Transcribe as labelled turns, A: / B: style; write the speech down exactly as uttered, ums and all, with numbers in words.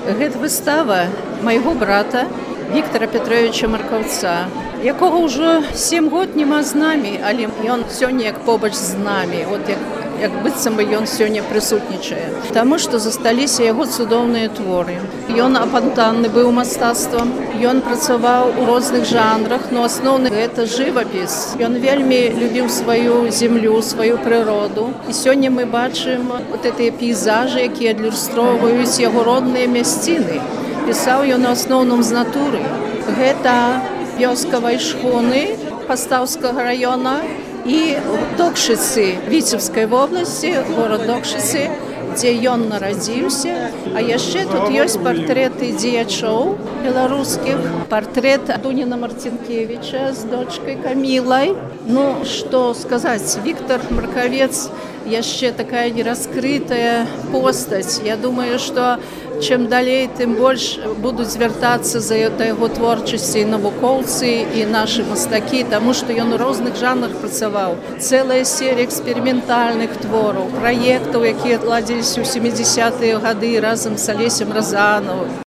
A: Гэта выстава майго брата Віктора Петровича Маркаўца, якога ўжо сем год няма з намі, але ён сёння як побач з намі, от як, як быццам бы ён сёння прысутнічае. Таму што засталіся яго цудоўныя творы. Ён апантанны быў мастацтвам, ён працаваў у розных жанрах, но асноўны гэта жывапіс. Ён вельмі любіў сваю землю, сваю прыроду. І сёння мы бачым вот гэтыя пейзажы, якія адлюстроўваюць яго родныя мясціны. Пісаў ён у асноўным з натуры. Гэта вёска Вайшхуны Пастаўскага района і Докшыцы Віцебскай вобласці, горад Докшыцы, дзе ён нарадзіўся. А яшчэ тут ёсць партрэты дзеячоў беларускіх. Партрэт Дуніна Марцінкевіча з дочкай Камілай. Ну, што сказаць, Віктор Маркавец яшчэ такая нераскрытая постаць. Я думаю, што чым далей, тым больш будуць звяртацца за да яго творчасці і навукоўцы, і нашы мастакі, таму што ён у розных жанрах працаваў. Цэлая серія эксперыментальных твораў, праектаў, якія ладзіліся ў сямідзясятыя гады разам з Алесем Разанавым.